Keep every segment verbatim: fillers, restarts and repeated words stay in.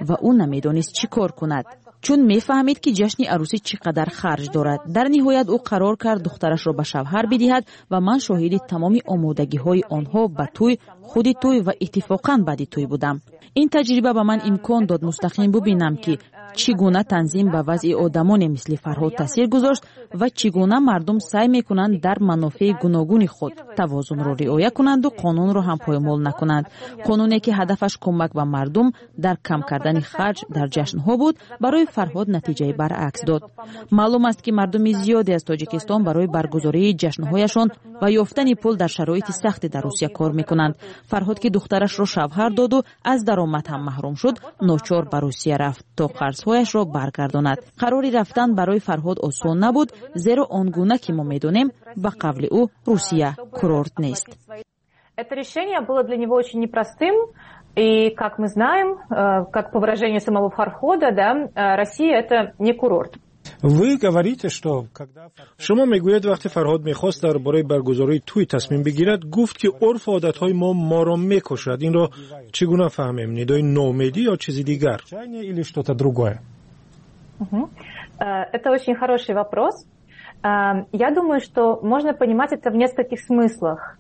و او نمیدانست چی کار کند. چون میفهمید که جشن عروسی چقدر خرج دارد. در نهایت او قرار کرد دخترش را به شوهر بدهد و من شاهد تمام آمادگی های آنها به توی، خود توی و اتفاقا بعد توی بودم. این تجربه به من امکان داد مستقیم ببینم که چگونه تنظیم به وضع آدمان مثل فرهاد تاثیر گذاشت و چگونه مردم سعی میکنند در منافع گوناگون خود توازن را رعایت کنند و قانون را هم پایمال نکنند. قانونی که هدفش کمک به مردم در کم کردن خرج در جشنها بود، برای فرهاد نتیجه برعکس داد. معلوم است که مردم زیادی از تاجیکستان برای برگزاری جشنهایشان و یافتن پول در شرایط سخت در روسیه کار میکنند. فرهاد که دخترش را شوهر داد و از درآمد هم محروم شد، ناچار به روسیه رفت تا قرضهایش را برگرداند. قراری رفتن برای فرهاد آسان نبود، زیرا آنگونه که ما میدونیم به قول او روسیه کورورت نیست. Это решение было для него очень непростым, и, как мы знаем, как по выражению самого Фархода, да, Россия это не курорт. شما میگوید وقتی فرهاد میخواست درباره برگزاری توی تصمیم بگیرد، گفت که عرف و عادتهای ما ما را میکشد. این را چگونه فهمیم؟ ندای نومیدی یا چیزی دیگر؟ Это очень хороший вопрос. Я думаю, что можно понимать это в нескольких смыслах.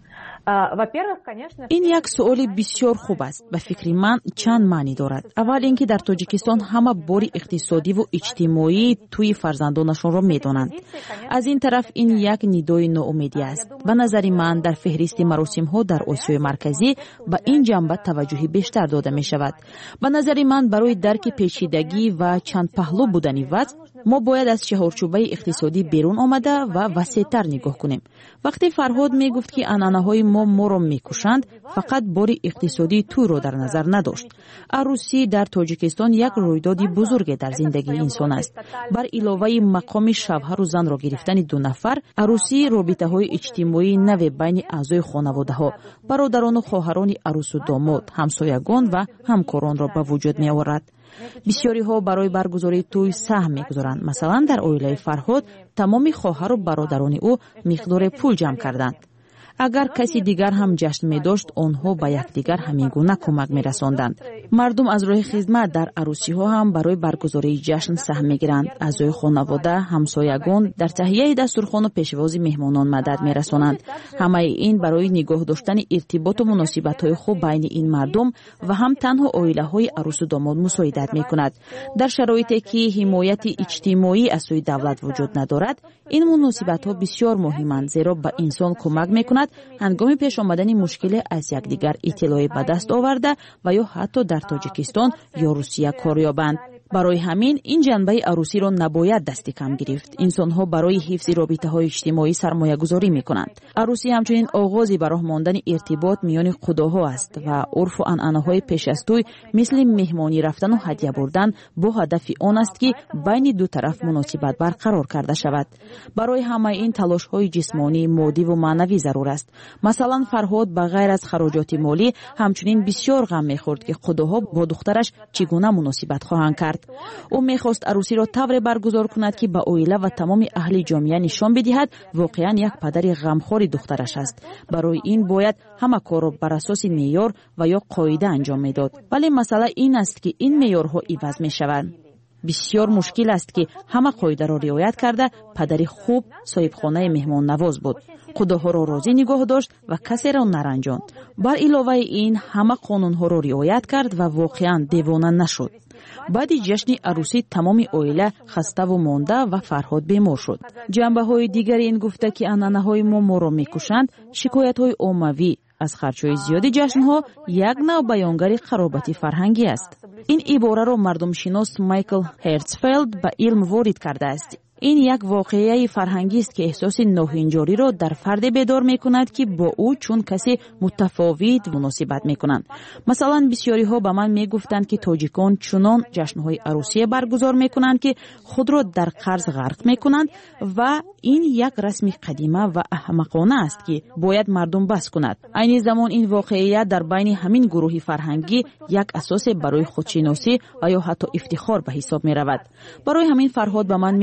این یک سوال بسیار خوب است. به فکر من چند معنی دارد. اول اینکه در تاجیکستان همه بار اقتصادی و اجتماعی توی فرزندانشان را میدانند. از این طرف این یک ندای ناامیدی است. به نظر من در فهرست مراسم ها در آسیای مرکزی به این جنبه توجه بیشتر داده می شود. به نظر من برای درک پیچیدگی و چند پهلو بودن وضع، ما باید از چهارچوبه اقتصادی بیرون آمده و وسیع‌تر نگاه کنیم. وقتی فرهاد می گفت که عنعنه‌های ما ما را میکشند، فقط باری اقتصادی تو را در نظر نداشت. عروسی در تاجیکستان یک رویداد بزرگ در زندگی انسان است. بر علاوه مقام شوهر و زن را گرفتن دو نفر، عروسی رابطه‌های اجتماعی نو بین اعضای خانواده‌ها، برادران و خواهران عروس و داماد، همسایگان و همکاران را به وجود می آورد. بسیاری ها برای برگزاری توی سهم میگذارند. مثلا در عائله فرهاد تمام خواهر و برادران او مقدار پول جمع کردند. اگر کسی دیگر هم جشن می داشت، آنها به یکدیگر همینگونه کمک می رساندند. مردم از راه خدمت در عروسی ها هم برای برگزاری جشن سهم می گیرند. اعضای خانواده، همسایگان در تهیه دسترخوان و پیشواز مهمانان مدد می رسانند. همه این برای نگاه داشتن ارتباط و مناسبت های خوب بین این مردم و هم تنها عائله های عروس و داماد مساعدت می کند. در شرایطی که حمایت اجتماعی از سوی دولت وجود ندارد، این مناسبت ها بسیار مهمند، زیرا به انسان کمک می کند هنگام پیش آمدن مشکل از یکدیگر اطلاعی به دست آورده و یا حتی در تاجیکستان یا روسیه کار یابند. برای همین این جنبه عروسی را نباید دست کم گرفت. انسان‌ها برای حفظ رابطه‌های اجتماعی سرمایه‌گذاری می‌کنند. عروسی همچنین آغازی برای ماندن ارتباط میان خداها است و عرف و عنعنه‌های پیش از توی مثل مهمانی رفتن و هدیه بردن با هدف آن است که بین دو طرف مناسبت برقرار کرده شود. برای همه این تلاش‌های جسمانی، مادی و معنوی ضرور است. مثلا فرهاد به غیر از خراجات مالی همچنین بسیار غم می‌خورد که خداها با دخترش چگونه مناسبت خواهند کرد. او میخواست عروسی را طوری برگزار کند که به عائله و تمام اهل جامعه نشان بدهد واقعا یک پدر غمخوار دخترش است. برای این باید همه کار را بر اساس معیار و یا قاعده انجام میداد. ولی مسئله این است که این معیارها عوض میشوند. بسیار مشکل است که همه قاعده را رعایت کرده پدری خوب صاحب خانه مهمان نواز بود. خداها را راضی نگاه داشت و کسی را نرنجاند. بر علاوه این همه قانونها را رعایت کرد و واقعا دیوانه نشد. بعد جشن عروسی تمام عائله خسته و مانده و فرهاد بیمار شد. جنبه های دیگری این گفته که عنعنه های ما ما را میکشند، شکایت های عمومی از خرچهای زیاد جشنها یک نوع بیانگر خرابت فرهنگی است. این عباره را مردم شناس مایکل هرتزفلد به علم وارد کرده است. این یک واقعه فرهنگی است که احساس ناهنجاری را در فرد بیدار می کند که با او چون کسی متفاوت مناسبت می کنند. مثلا بسیاری ها به من می گفتند که تاجیکان چنان جشنهای عروسی برگزار می کنند که خود را در قرض غرق می کنند و این یک رسم قدیمه و احمقانه است که باید مردم بس کند. عین زمان این واقعیت در بین همین گروه فرهنگی یک اساس برای خودشناسی و یا حتی افتخار به حساب می رود. برای همین فرهاد به من می گفت که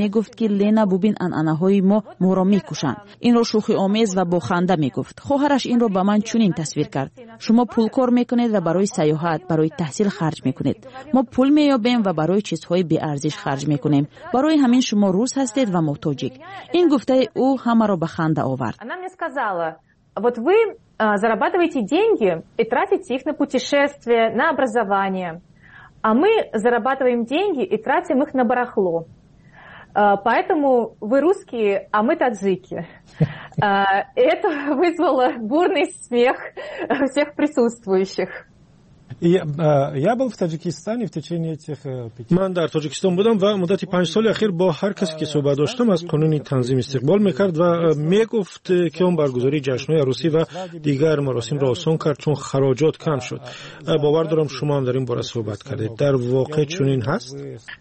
лена бубин анъанаҳои мо моро мекушанд. Инро шӯхӣ омез ва бо ханда мегуфт. хоҳараш инро ба ман чунин тасвир кард: шумо пул кор мекунед ва барои саёҳат, барои таҳсил харҷ мекунед. мо пул меёбем ва барои чизҳои беарзиш харҷ мекунем. барои ҳамин шумо рус ҳастед ва мо тоҷик. ин гуфтаи ӯ ҳамаро ба ханда овард. Она мне сказала: вот вы зарабатываете деньги и тратите их на путешествия, на образование, а мы зарабатываем деньги и тратим их на барахло. Поэтому вы русские, а мы таджики. Это вызвало бурный смех всех присутствующих. Я был в Таджикистане в течение этих пяти. من در تاجیکستان بودم و مدت پنج سال اخیر با هر کسی که صحبت داشتم از قانون تنظیم استقبال میکرد و میگفت که اون برگزاری جشن‌های عروسی و دیگر مراسم را آسان کرد چون خراجات کم شد. باور دارم شما هم در این باره صحبت کردید. در واقع چنین هست؟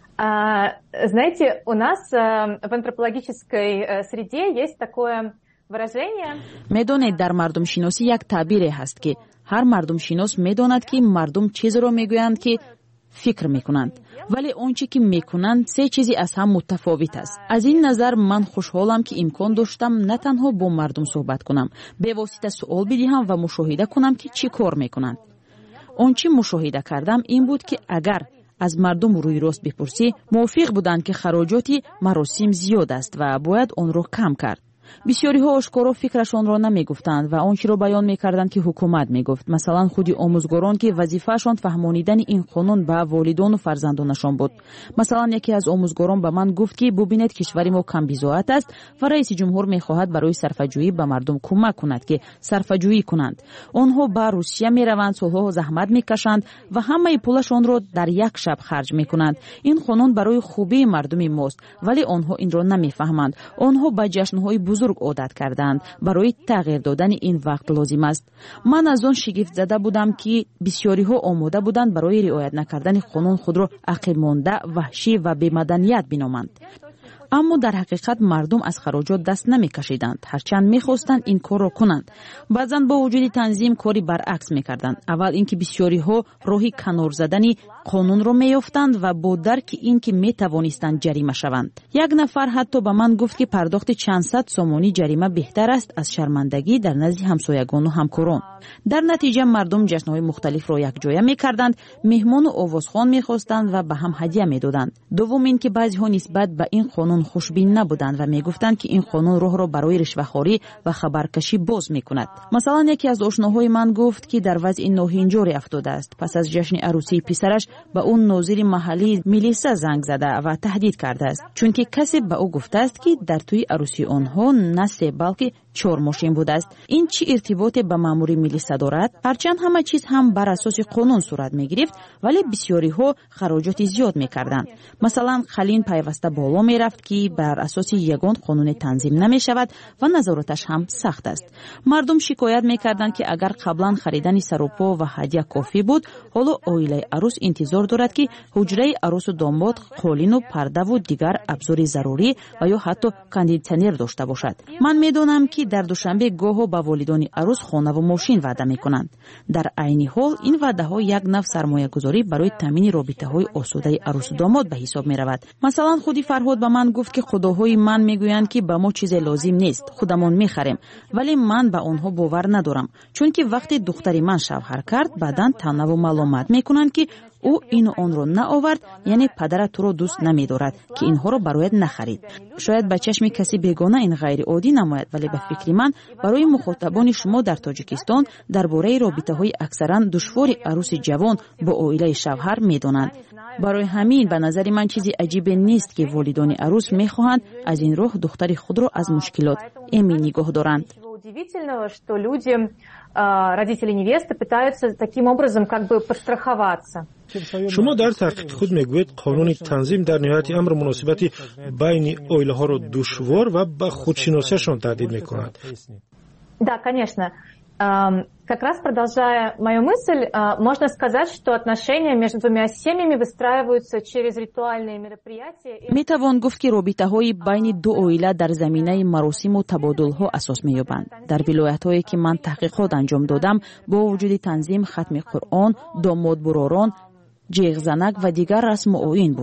Знаете, у нас в антропологической среде есть такое выражение. میدونید در مردم شناسی یک تعبیری هست که هر مردم شناس میداند که مردم چیزی را میگویند که فکر میکنند، ولی آنچه که میکنند سه چیزی از هم متفاوت است. از این نظر من خوشحالم که امکان داشتم نه تنها با مردم صحبت کنم، به واسطه سوال بدهم و مشاهده کنم که چی کار میکنند. آنچه مشاهده کردم این بود که اگر از مردم روی راست بپرسی، موافق بودند که خراجات مراسم زیاد است و باید آن را کم کرد. بسیاری‌ها آشکارا فکرشان را نمی‌گفتند و آنچه را بیان می‌کردند که حکومت می‌گفت. مثلا خودی آموزگاران که وظیفه‌شان فهمانیدن این قانون به والدان و فرزندانشان بود. مثلا یکی از آموزگاران به من گفت که ببینید کشور ما کم بی‌ضاعت است و رئیس جمهور می‌خواهد برای صرفه‌جویی به مردم کمک کند که صرفه‌جویی کنند. آنها به روسیه می‌روند، سال‌ها زحمت می‌کشند و همه پولشان را در یک شب خرج می‌کنند. این قانون برای خوبی مردم ماست، ولی آنها این را نمی‌فهمند. آنها به جشن‌های بزرگ عادت کردند. برای تغییر دادن این وقت لازم است. من از آن شگفت زده بودم که بسیاری ها آماده بودند برای رعایت نکردن قانون خود را عقب مانده، وحشی و بی‌مدنیت بنامند. اما در حقیقت مردم از خراجات دست نمی‌کشیدند، هرچند می‌خواستند این کار را کنند. بعضاً با وجود تنظیم کاری برعکس می‌کردند. اول اینکه بسیاری‌ها راهی کنار زدن قانون را می‌یافتند و با درک اینکه می‌توانستند جریمه شوند. یک نفر حتی به من گفت که پرداخت چند صد سومانی جریمه بهتر است از شرمندگی در نزد همسایگان و همکاران. در نتیجه مردم جشن‌های مختلف را یکجا می‌کردند، مهمان و آوازخوان می‌خواستند و به هم هدیه می‌دادند. دوم اینکه بعضی‌ها نسبت به این قانون خوشبین نبودند و میگفتند که این قانون راه را برای رشوه‌خواری و خبرکشی باز میکند. مثلا یکی از آشناهای من گفت که در وضع ناهنجاری افتاده است. پس از جشن عروسی پسرش به اون ناظر محلی میلیسا زنگ زده و تهدید کرده است، چون که کسی به او گفته است که در توی عروسی آنها نه سه بلکه چهار ماشین بوده است. این چه ارتباطی به مامور میلیسا دارد؟ هرچند همه چیز هم بر اساس قانون صورت میگرفت، ولی بسیاری ها خراجات زیاد میکردند. مثلا خلین پیوسته بالا میرفت که بر اساس یگان قانون تنظیم نمیشود و نظارتش هم سخت است. مردم شکایت میکردند که اگر قبلا خریدن سروپا و هدیه کافی بود، حالا عائله عروس انتظار دارد که حجره عروس و داماد قالین و پرده و دیگر ابزار ضروری و یا حتی کاندیشنر داشته باشد. من میدونم که در دوشنبه گاهو با والدان عروس خانه و ماشین وعده میکنند. در عین حال این وعده ها یک نوع سرمایه گذاری برای تامین رابطه های آسوده عروس و داماد به حساب می رود. مثلا خودی فرهاد به من گفت که خداهای من میگویند که به ما چیز لازم نیست، خودمون میخریم، ولی من به آنها باور ندارم، چون که وقتی دختری من شوهر کرد بعداً تنه و ملامت میکنند که او این و آن رو نآورد، یعنی پدرت تو رو دوست نمی‌دارد که اینها رو برایت نخرید. شاید به چشم کسی بیگانه این غیر عادی نماید، ولی به فکر من برای مخاطبان شما در تاجیکستان درباره رابطه‌های اکثرا دشوار عروس جوان با عائله شوهر می‌دانند. برای همین به نظر من چیزی عجیب نیست که والدان عروس می‌خواهند از این راه دختر خود را از مشکلات امن نگاه دارند. Удивительного, что люди, родители невесты, пытаются таким образом как бы подстраховаться. شما در تحقیق خود میگوید قانون تنظیم در نهایت امر مناسبتی بین عائله ها را دشوار و به خودشناسیشان تهدید میکند. Да, конечно. Как раз продолжая мою мысль, можно сказать, что отношения между двумя семьями выстраиваются через ритуальные мероприятия. میتوان گفت که رابطه‌های بین دو عائله در زمینه مراسم و تبادل‌ها اساس می‌یابند. در ولایت‌هایی که من تحقیقات انجام دادم، با وجود تنظیم ختم قرآن، داماد براران، جیغ زنک و دیگر رسم و آیین بود.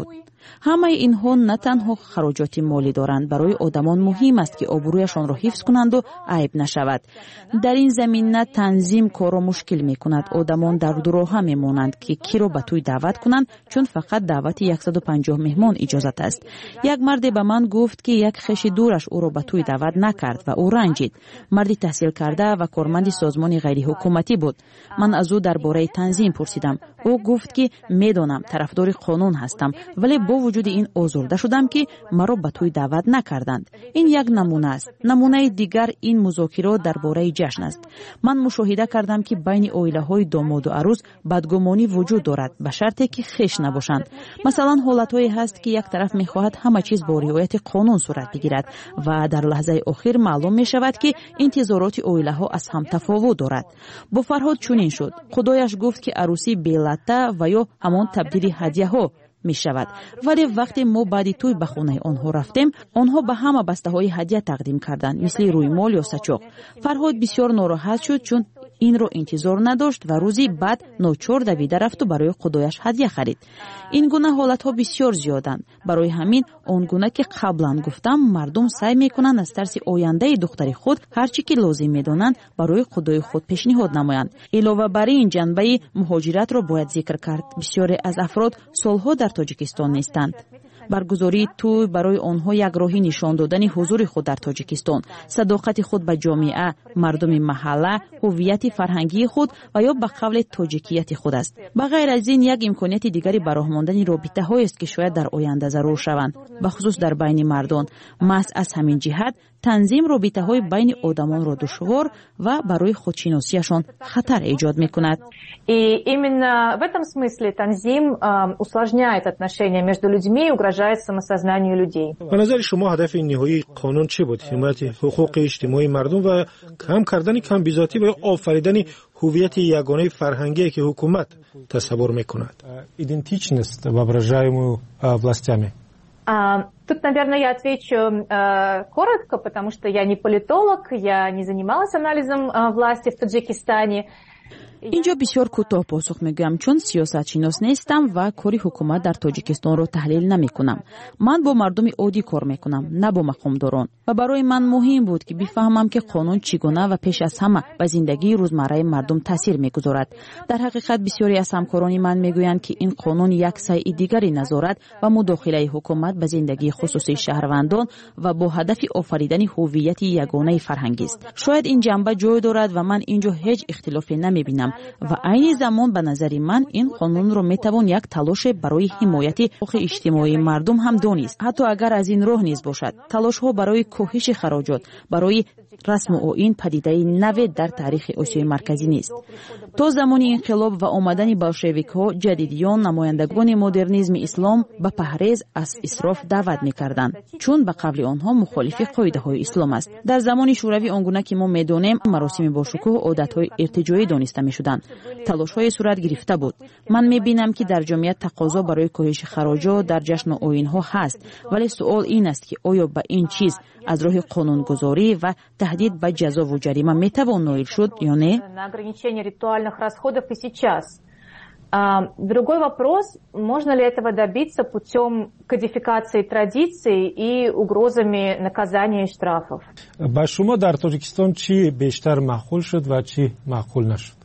ҳамаи инҳо на танҳо хароҷоти молӣ доранд, барои одамон муҳим аст ки обрӯяшонро ҳифз кунанду айб нашавад. дар ин замина танзим корро мушкил мекунад. Одамон дар дуроҳа мемонанд ки киро ба туй даъват кунанд, чун фақат даъвати яксаду панҷоҳ меҳмон иҷозат аст. як марде ба ман гуфт ки як хеши дураш ӯро ба туй даъват накард ва ӯ ранҷид. марди таҳсил карда ва корманди созмони ғайриҳукуматӣ буд. ман аз ӯ дар бораи танзим пурсидам. ӯ гуфт ки медонам тарафдори қонун ҳастам, вале бо вуҷуди ин озурда шудам ки маро ба туй даъват накарданд. ин як намуна аст. намунаи дигар ин музокирот дар бораи ҷашн аст. ман мушоҳида кардам ки байни оилаҳои домоду арӯз бадгумонӣ вуҷуд дорад, ба шарте ки хеш набошанд. масалан ҳолатҳое ҳаст ки як тараф мехоҳад ҳама чиз бо риояти қонун сурат бигирад ва дар лаҳзаи охир маълум мешавад ки интизороти оилаҳо аз ҳам тафовут дорад. бо Фарҳод чунин шуд. худояш гуфт ки арӯсӣ белатта ва ё ҳамон табдили ҳадияҳо мешавад. вале вақте мо баъди туй ба хонаи онҳо рафтем, онҳо ба ҳама бастаҳои ҳадия тақдим карданд, мисли рӯймол ё сачоқ. Фарҳод бисёр нороҳат шуд, чун инро интизор надошт ва рӯзи баъд ночор давида рафту барои худояш ҳадия харид. ин гуна ҳолатҳо бисёр зиёданд. барои ҳамин он гуна ки қаблан гуфтам, мардум сай мекунанд аз тарси ояндаи духтари худ ҳар чӣ ки лозим медонанд барои худои худ пешниҳод намоянд. илова бар ин ҷанбаи муҳоҷиратро бояд зикр кард. бисёре аз афрод солҳо дар Тоҷикистон нестанд. баргузории туй барои онҳо як роҳи нишон додани ҳузури худ дар Тоҷикистон, садоқати худ ба ҷомеа, мардуми маҳалла, ҳуввияти фарҳангии худ ва ё ба қавле тоҷикияти худ аст. ба ғайр аз ин як имконияти дигари ба роҳ мондани робитаҳоест ки шояд дар оянда зарур шаванд, бахусус дар байни мардон. маҳз аз ҳамин ҷиҳат танзим робитаҳои байни одамонро душвор ва барои худшиносияшон хатар эҷод мекунад. И именно в этом смысле танзим э, усложняет отношения между людьми и угрожает самосознанию людей. به نظر شما هدف نهایی قانون چه بود؟ حمایت حقوق اجتماعی مردم و کم کردن کم بیزاتی و آفریدن هویت یگانه فرهنگی که حکومت تصور میکند. Идентичность, воображаемую властями. А, тут, наверное, я отвечу э, коротко, потому что я не политолог, я не занималась анализом э, власти в Таджикистане. инҷо бисёр кӯтоҳ посух мегӯям, чун сиёсатшинос нестам ва кори ҳукумат дар Тоҷикистонро таҳлил намекунам. ман бо мардуми оддӣ кор мекунам, на бо мақомдорон. ва барои ман муҳим буд ки бифаҳмам ки қонун чӣ гуна ва пеш аз ҳама ба зиндагии рӯзмарраи мардум таъсир мегузорад. дар ҳақиқат бисёре аз ҳамкорони ман мегӯянд ки ин қонун як сайъи дигари назорат ва мудохилаи ҳукумат ба зиндагии хусусии шаҳрвандон ва бо ҳадафи офаридани ҳуввияти ягонаи фарҳангист. шояд ин ҷанба ҷой дорад ва ман инҷо ҳеҷ ихтилофе намебинам. ва айни замон ба назари ман ин қонунро метавон як талоше барои ҳимояти ҳуқуқи иҷтимоии мардум ҳам донист. ҳатто агар аз ин роҳ низ бошад. талошҳо барои коҳиши хароҷот, барои расму оин падидаи наве дар таърихи осиёи марказӣ нест. то замони инқилоб ва омадани болшевикҳо ҷадидиён, намояндагони модернизми ислом ба паҳрез аз исроф даъват мекарданд, чун ба қавли онҳо мухолифи қоидаҳои ислом аст. дар замони шӯравӣ он гуна ки мо медонем, маросими бошукӯҳ одатҳои иртиҷоӣ дониста мешуданд. талошҳое сурат гирифта буд. ман мебинам ки дар ҷомеа тақозо барои коҳиши хароҷот дар ҷашну оинҳо ҳаст, вале суол ин аст ки оё ба ин чиз аз роҳи қонунгузорӣ ва таҳдид ба ҷазову ҷарима метавон ноил шуд ё не? На ограничение ритуальных расходов и сейчас. А, другой вопрос, можно ли этого добиться путем кодификации традиций и угрозами наказания и штрафов? ба шумо дар Тоҷикистон чӣ бештар маъқул шуд ва чӣ маъқул нашуд?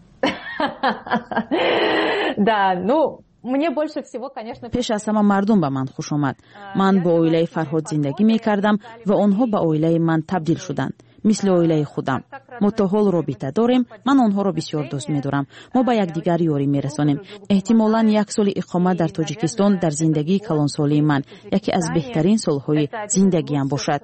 Да, ну мне больше всего, конечно, пеш аз ҳама мардум ба ман хуш омад. ман бо оилаи Фарҳод зиндагӣ мекардам ва онҳо ба оилаи ман табдил шуданд. мисли оилаи худам. мо то ҳол робита дорем, ман онҳоро бисёр дӯст медорам. мо ба якдигар ёрӣ мерасонем. эҳтимолан як соли иқомат дар Тоҷикистон дар зиндагии калонсолии ман яке аз беҳтарин солҳои зиндагиам бошад.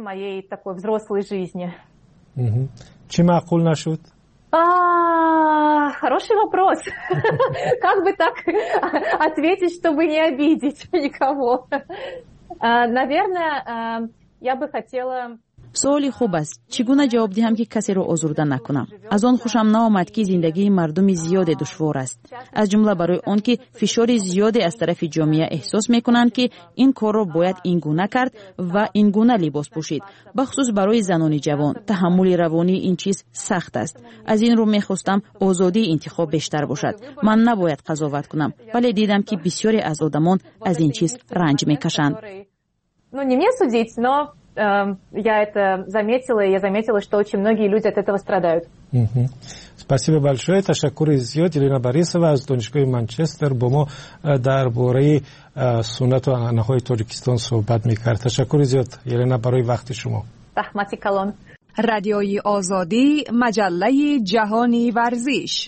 чӣ маъқул нашуд? А, хороший вопрос. Как бы так ответить, чтобы не обидеть никого? Наверное, я бы хотела... سوالی خوب است. چگونه جواب دهم که کسی را آزرده نکنم؟ از آن خوشم نآمد که زندگی مردم زیاد دشوار است. از جمله برای آن که فشار زیادی از طرف جامعه احساس میکنند که این کار را باید این گونه کرد و این گونه لباس پوشید. بخصوص برای زنان جوان تحمل روانی این چیز سخت است. از این رو میخواستم آزادی انتخاب بیشتر باشد. من نباید قضاوت کنم، ولی دیدم که بسیاری از آدمان از این چیز رنج میکشند. Ну, не мне судить, но э, я это заметила, и я заметила, что очень многие люди от этого страдают. Спасибо большое. تشکر زیاد یلینا باریسова از دانشگاه منچستر با ما درباره سنت و عنعنه‌های تاجیکستان صحبت می‌کرد. تشکر زیاد یلینا برای وقت شما. رحمتی کلان. رادیوی آزادی، مجله جهانی ورزش.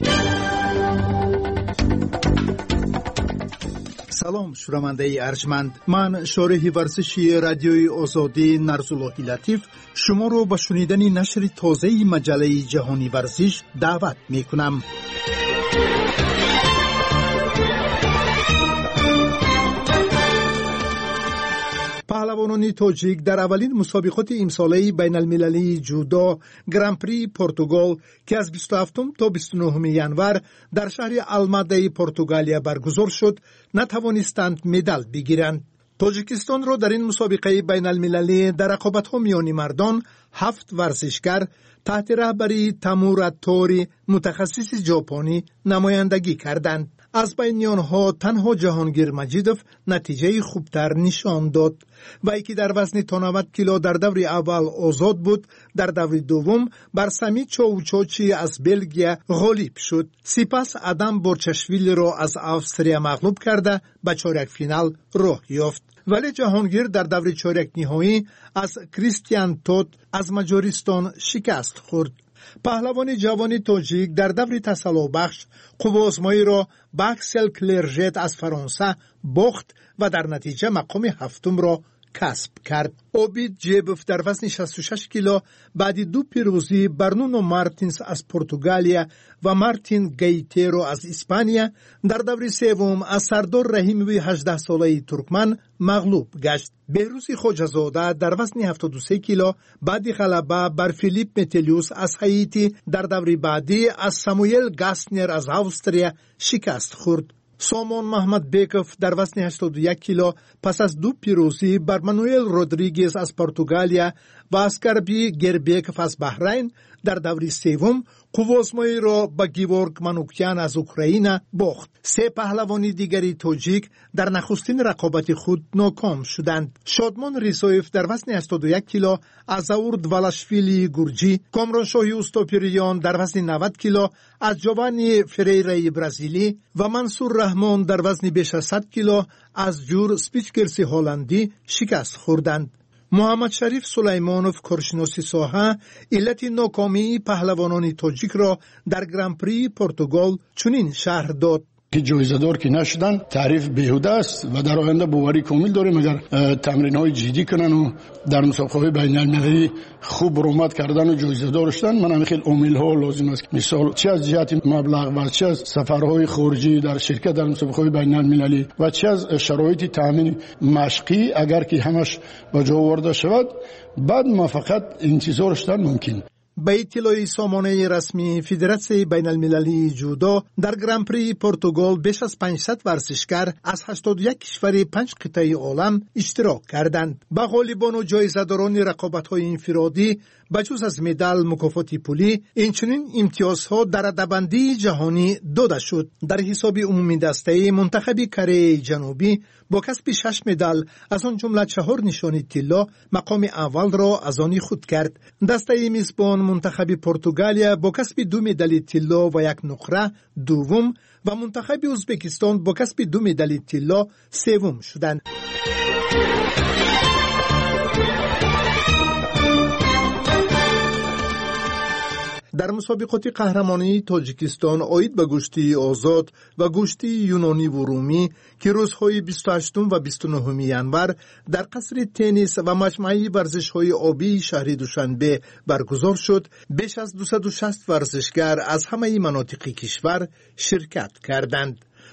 سلام شنونده ارجمند، من شارح ورزشی رادیوی آزادی نرزاللهی لطیف شما رو به شنیدن نشر تازه مجله جهانی ورزش دعوت می کنم. پهلوانان تاجیک در اولین مسابقات امساله بین المللی جودو گرانپری پرتغال که از بیست و هفتم تا بیست و نهم ینور در شهر الماده پرتغالیا برگزار شد نتوانستند مدال بگیرند. تاجیکستان را در این مسابقه بین المللی در رقابت‌ها میان مردان هفت ورزشگر تحت رهبری تامور توری متخصص ژاپنی نمایندگی کردند. از بین آنها تنها جهانگیر مجیدوف نتیجه خوبتر نشان داد. وی که در وزن تا نود کیلو در دور اول آزاد بود، در دور دوم بر سمی چاوچاچی از بلژیا غالب شد. سپس آدم بورچاشویلی را از استرالیا مغلوب کرده به چهارک فینال راه یافت. ولی جهانگیر در دور چهارک نهایی از کریستیان تود از مجارستان شکست خورد. پهلوان جوان تاجیک در دور تسلا بخش قوازمایی را به اکسل کلرژت از فرانسه باخت و در نتیجه مقام هفتم را کسب کرد. اوبید جیبوف در وزن شصت و شش کیلو بعد دو پیروزی بر نونو مارتینز از پرتغالیا و مارتین گیتیرو از اسپانیا در دور سوم از سردار رحیموی هجده ساله ترکمن مغلوب گشت. بهروز خواجه‌زاده در وزن هفتاد و سه کیلو بعد غلبه بر فیلیپ متلیوس از هایتی در دور بعدی از ساموئل گاسنر از استرالیا شکست خورد. سامان محمد بیکوف در وزن هشتاد و یک کیلو پس از دو پیروزی بر مانوئل رودریگز از پرتغالیا و اسکربی گربیکوف از بحرین در دور سوم قوازمایی را با گیورگ مانوکیان از اوکراین باخت. سه پهلوانی دیگری تاجیک در نخستین رقابت خود ناکام شدند. شادمان ریسایف در وزن هشتاد و یک کیلو از اورد والاشویلی گورجی، کامران شاهی اوستاپیریان در وزن نود کیلو از جوانی فریره برزیلی و منصور رحمان در وزن بیش از صد کیلو از جور سپیچکرسی هلندی شکست خوردند. محمد شریف سلیمانوف کارشناس ساحه علت ناکامی پهلوانان تاجیک را در گرانپری پرتغال چنین شرح داد: که جایزه دار که نشدن تعریف بیهوده است و در آینده باوری کامل داریم اگر تمرین های جدی کنن و در مسابقه های بین المللی خوب برآمد کردن و جایزه دار شدن. من هم خیلی عامل ها لازم است، مثال چه از جهت مبلغ و چه از سفرهای خارجی در شرکت در مسابقه های بین المللی و چه از شرایط تامین مشقی اگر که همش با جا آورده شود بعد ما فقط انتظار شدن ممکن. به اطلاع سامانه رسمی فدراسیون بین المللی جودو در گرانپری پرتغال بیش از پانصد ورزشکار از هشتاد و یک کشور پنج قطعه عالم اشتراک کردند. به غالبان و جایزه‌داران رقابت‌های انفرادی بجز از مدال مکافات پولی اینچنین امتیازها در رده‌بندی جهانی داده شد. در حساب عمومی دسته منتخب کره جنوبی با کسب شش مدال از آن جمله چهار نشانی طلا مقام اول را از آن خود کرد. دسته میزبان منتخب پرتغالیا با کسب دو مدال طلا و یک نقره دوم و منتخب ازبکستان با کسب دو مدال طلا سوم شدند. در مسابقات قهرمانی تاجیکستان آید به گشتی آزاد و گشتی یونانی و رومی که روزهای بیست و هشتم و بیست و نهم ینور در قصر تنیس و مجمع ورزش‌های آبی شهر دوشنبه برگزار شد، بیش از دویست و شصت ورزشگر از همه مناطق کشور شرکت کردند.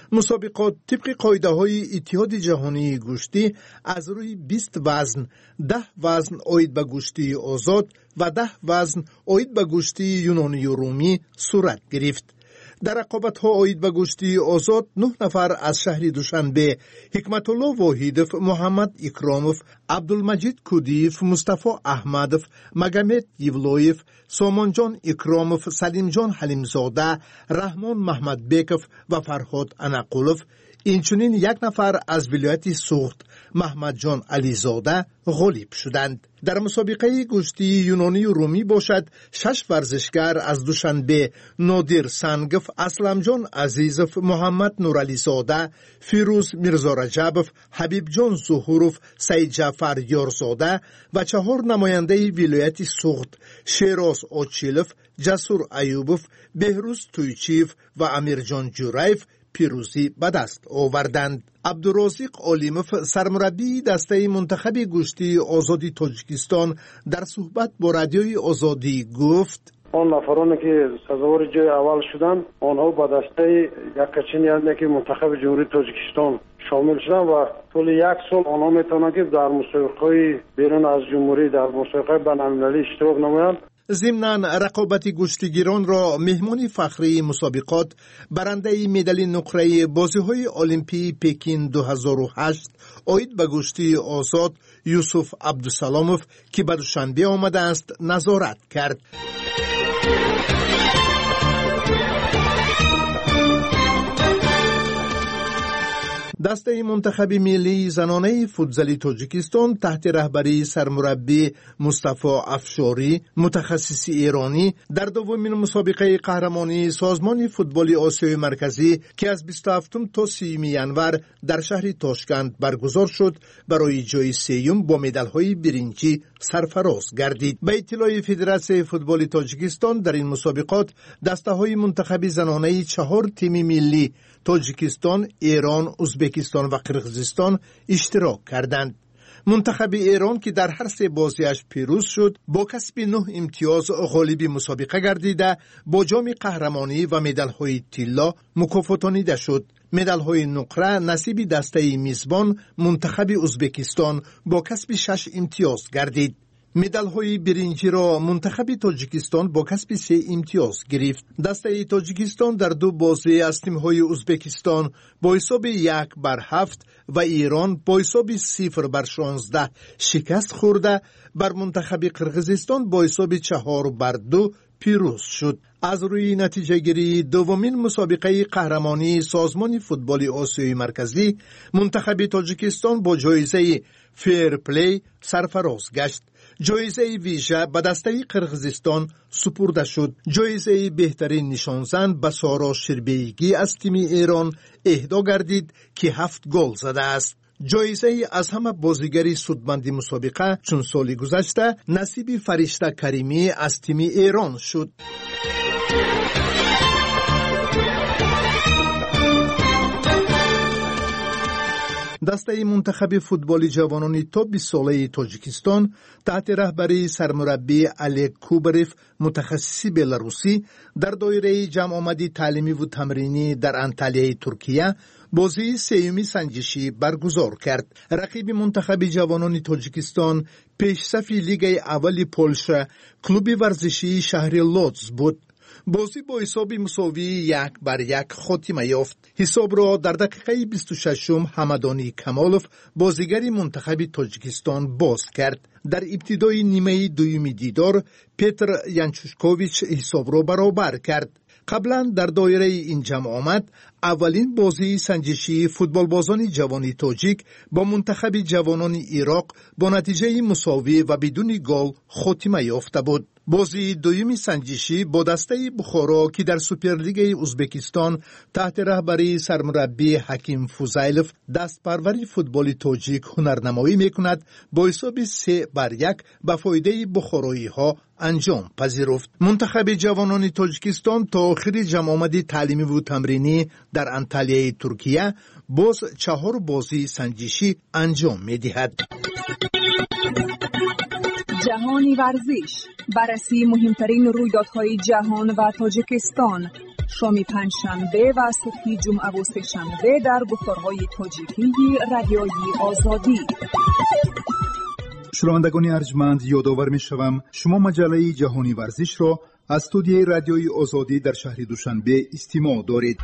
مسابقات طبق قاعده‌های اتحاد جهانی گوشتی از روی بیست وزن، ده وزن عاید به گوشتی آزاد و ده وزن عاید به گوشتی یونانی و رومی صورت گرفت. در رقابت‌ها عاید به گوشتی آزاد نه نفر از شهر دوشنبه، حکمت الله واحدов، محمد اکرامов، عبدالمجید کودیف، مصطفی احمدов، مگمد یولویف، سامان جان اکرامов، سلیم جان حلیمزاده، رحمان محمدبکov و فرهاد انقلov، اینچنین یک نفر از ولایت سوخت، محمد جان علیزاده غالب شدند. در مسابقه گوشتی یونانی و رومی باشد شش ورزشگر از دوشنبه، نادر سنگف، اسلم جان عزیزов، محمد نورعلیزاده، فیروز میرزا رجبov، حبیب جان ظهورov، سید جعفر یارزاده و چهار نماینده ولایت سوخت، شیراز آچیلov، جسور ایوبov، بهروز تویچیف و امیر جان جورایف پیروزی به دست آوردند. عبدالرازق علیمov، سرمربی دسته منتخب گوشتی آزادی تاجیکستان، در صحبت با رادیوی آزادی گفت: آن نفرانی که سزاوار جای اول شدند آنها با دسته یک کچین یعنی که منتخب جمهوری تاجیکستان شامل شدند و طول یک سال آنها میتونند که در مسابقه بیرون از جمهوری در مسابقه بین‌المللی اشتراک نمایند. ضمناً رقابت گشتیگیران را مهمان فخری مسابقات برنده مدال نقره بازی‌های المپی پکین دو هزار و هشت عاید به گشتی آزاد یوسف عبدالسلامov که به دوشنبه آمده است نظارت کرد. دسته منتخب ملی زنانه فوتزال تاجیکستان تحت رهبری سرمربی مصطفی افشاری متخصص ایرانی در دومین مسابقه قهرمانی سازمان فوتبال آسیای مرکزی که از بیست و هفتم تا سیوم ینور در شهر تاشکند برگزار شد برای جای سیوم با مدال‌های برنجی سرفراز گردید. به اطلاع فدراسیون فوتبال تاجیکستان در این مسابقات دسته‌های منتخب زنانه چهار تیم ملی تاجیکستان، ایران، ازبکستان و قرقیزستان اشتراک کردند. منتخب ایران که در هر سه بازیش پیروز شد با کسب نه امتیاز غالب مسابقه گردیده با جام قهرمانی و مدال‌های طلا مکافاتانیده شد. مدال‌های نقره نصیب دسته میزبان منتخب ازبکستان با کسب شش امتیاز گردید. مدال‌های برنجی را منتخب تاجیکستان با کسب سه امتیاز گرفت. دسته تاجیکستان در دو بازی از تیم‌های ازبکستان با حساب یک بر هفت و ایران با حساب صفر بر شانزده شکست خورده، بر منتخب قرقیزستان با حساب چهار بر دو پیروز شد. از روی نتیجه گیری دومین مسابقه قهرمانی سازمان فوتبال آسیای مرکزی، منتخب تاجیکستان با جایزه فیر پلی سرفراز گشت. جایزه ویژه به دسته قرقیزستان سپرده شد. جایزه بهترین نشانزن به سارا شربیگی از تیم ایران اهدا گردید که هفت گل زده است. جایزه از همه بازیگری سودمند مسابقه چون سال گذشته نصیب فرشته کریمی از تیم ایران شد. دسته منتخب فوتبال جوانان تا بیست ساله تاجیکستان تحت رهبری سرمربی الک کوبریف متخصص بلاروسی در دایره جمع آمدی تعلیمی و تمرینی در انطالیه ترکیه بازی سیومی سنجشی برگزار کرد. رقیب منتخب جوانان تاجیکستان پیشصف لیگ اول پولشا کلوب ورزشی شهر لودز بود. بازی با حساب مساوی یک بر یک خاتمه یافت. حساب را در دقیقه بیست و ششم حمدانی کمالوف بازیگر منتخب تاجیکستان باز کرد. در ابتدای نیمه دوم دیدار پیتر ینچوشکوویچ حساب را برابر کرد. قبلا در دایره این جمع آمد اولین بازی سنجشی فوتبال بازان جوانی تاجیک با منتخب جوانان عراق با نتیجه مساوی و بدون گل خاتمه یافته بود. بازی دومی سنجشی با دسته بخارا که در سوپرلیگ ازبکستان تحت رهبری سرمربی حکیم فوزایلوف دست پروری فوتبال تاجیک هنرنمایی میکند با حساب سه بر یک به فایده بخارایی ها انجام پذیرفت. منتخب جوانان تاجیکستان تا آخر جمع آمدی تعلیمی و تمرینی در انطالیه ترکیه باز چهار بازی سنجشی انجام میدهد. جهانی ورزش، بررسی مهمترین رویدادهای جهان و تاجیکستان. شام پنجشنبه و صبح جمعه و سه‌شنبه در گفتارهای تاجیکی رادیویی آزادی. شنوندگان ارجمند، یادآور می‌شوم شما مجله جهانی ورزش را از استودیوی رادیویی آزادی در شهر دوشنبه استماع دارید.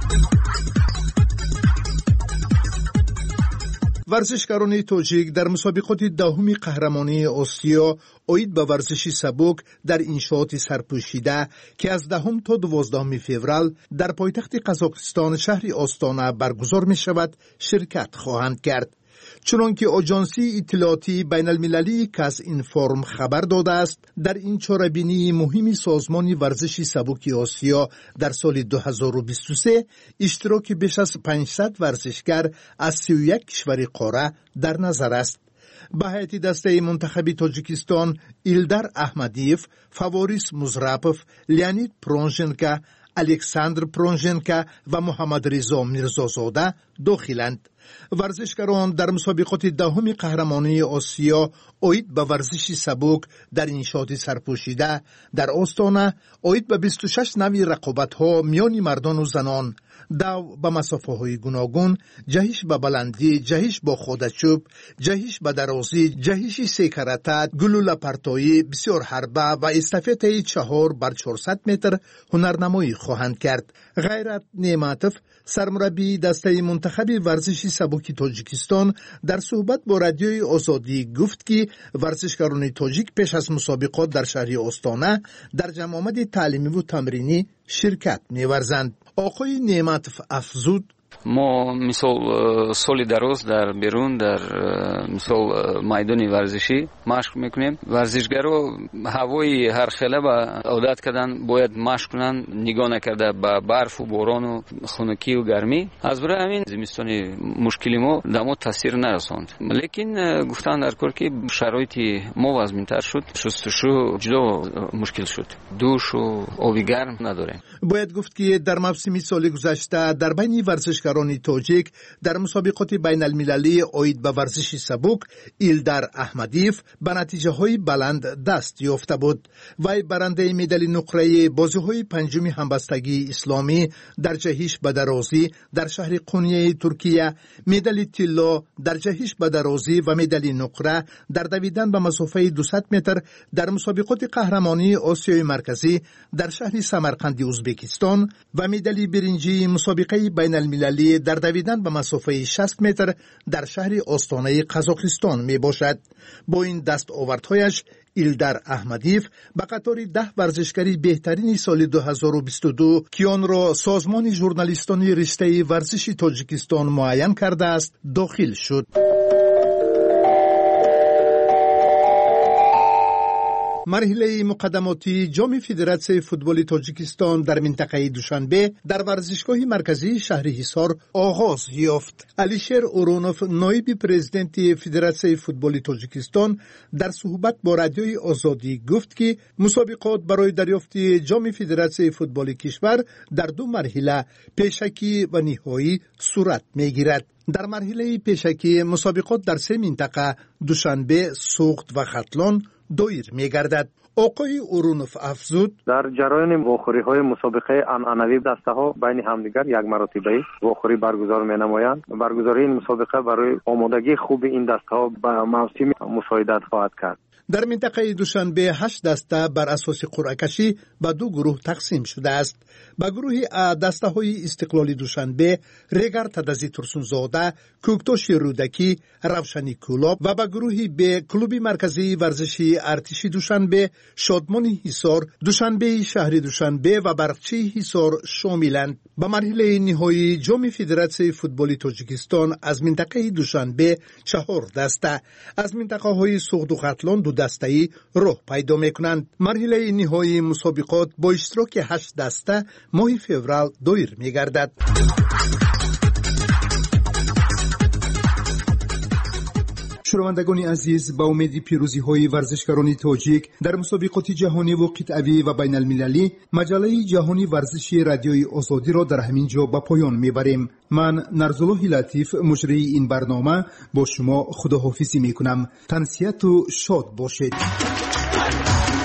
ورزشکاران تاجیک در مسابقات دهم قهرمانی آسیا اوید به ورزش سبک در انشاءات سرپوشیده که از دهم تا دوازدهم فوریه در پایتخت قزاقستان شهر آستانه برگزار می شود شرکت خواهند کرد. چنانکه آژانسی اطلاعاتی بین المللی کاس اینفورم خبر داده است، در این چاره‌بینی مهمی سازمان ورزش سبک آسیا در سال دو هزار و بیست و سه اشتراک بیش از پانصد ورزشکار از سی و یک کشور قاره در نظر است. به هیئت دسته منتخب تاجیکستان ایلدار احمدیف، فاوریس مزراپوف، لیانید پرونژنکا، الکساندر پرونژنکا و محمد رضا میرزازاده داخلند. ورزشکاران در مسابقات دهم قهرمانی آسیا اوید به ورزش سبک در انشاءات سرپوشیده در آستانه اوید به بیست و شش نوع رقابت‌ها میان مردان و زنان، دو به مسافه‌های گوناگون، جهش به بلندی، جهش با خودچوب، جهش به درازی، جهش سیکرته، گلوله پرتایی، بسیار حربه و استافette چهار بر چهارصد متر هنرنمایی خواهند کرد. غیرت نعمتوف، سرمربی دسته منتخب ورزش سبک تاجیکستان، در صحبت با رادیوی آزادی گفت که ورزشکاران تاجیک پیش از مسابقات در شهر آستانه در جمع تعلیمی و تمرینی شرکت می‌ورزند. آقای نعمتوف افزود: ما مثال سال دراز در بیرون در مثال میدان ورزشی مشق میکنیم. ورزشگرا هوای هر خیلی با عادت کردن باید مشق کنن، نگاه نکرده به برف و باران و خنکی و گرمی. از برای همین زمستانی مشکلی ما دما تاثیر نرساند. لیکن گفتن در کار که شرایط ما وزمین‌تر شد، شستشو جدا مشکل شد، دوش و آب گرم نداره. باید گفت که در موسم سال گذشته در بین ورزشکاران تاجیک در مسابقات بین المللی اوید به ورزش سبک ایلدار احمدیف به نتیجه های بلند دست یافته بود. وی برنده مدال نقره بازی های پنجم همبستگی اسلامی در جهش به درازی در شهر قونیه ترکیه، مدال طلا در جهش به درازی و مدال نقره در دویدن به مسافه دویست متر در مسابقات قهرمانی آسیای مرکزی در شهر سمرقند ازبکستان و مدال برنجی مسابقه بین المللی در دویدن به مسافه شصت متر در شهر آستانه قزاقستان می باشد. با این دستاوردهایش ایلدار احمدیف به قطار ده ورزشکاری بهترین سال دو هزار و بیست و دو که آن را سازمان ژورنالیستان رشته ورزش تاجیکستان معین کرده است داخل شد. مرحله مقدماتی جام فدراسیون فوتبال تاجیکستان در منطقه دوشنبه در ورزشگاه مرکزی شهر حصار آغاز یافت. علیشیر اورونوف، نایب پرزیدنت فدراسیون فوتبال تاجیکستان، در صحبت با رادیوی آزادی گفت که مسابقات برای دریافت جام فدراسیون فوتبال کشور در دو مرحله پیشکی و نهایی صورت می‌گیرد. در مرحله پیشکی مسابقات در سه منطقه دوشنبه، سوخت و ختلان دایر می‌گردد. آقای اورونوف افزود: در جریان واخوری‌های مسابقه عنعنوی دسته‌ها بین همدیگر یک مرتبه واخوری برگزار می‌نمایند. برگزاری این مسابقه برای آمادگی خوب این دسته‌ها به موسم مساعدت خواهد کرد. در منطقه دوشنبه هشت دسته بر اساس قرعه کشی به دو گروه تقسیم شده است. به گروه ا دسته های استقلال دوشنبه ریگر تدزی ترسونزاده، کوکتوش رودکی، روشنی کولاب و به گروه ب کلوب مرکزی ورزشی ارتشی دوشنبه، شادمان حصار، دوشنبه شهر دوشنبه و برقچی حصار شاملند. به مرحله نهایی جام فدراسیون فوتبال تاجیکستان از منطقه دوشنبه چهار دسته، از منطقه های سوخت و ختلان دو دسته‌ای راه پیدا می‌کنند. مرحله نهایی مسابقات با اشتراک هشت دسته ماه فوریه دایر می‌گردد. شنوندگان عزیز، با امید پیروزی های ورزشکاران تاجیک در مسابقات جهانی و قطعی و بین المللی، مجله جهانی ورزشی رادیوی آزادی را در همین جا به پایان میبریم. من نرزالله لطیف، مجری این برنامه، با شما خداحافظی میکنم. تنسیت و شاد باشید.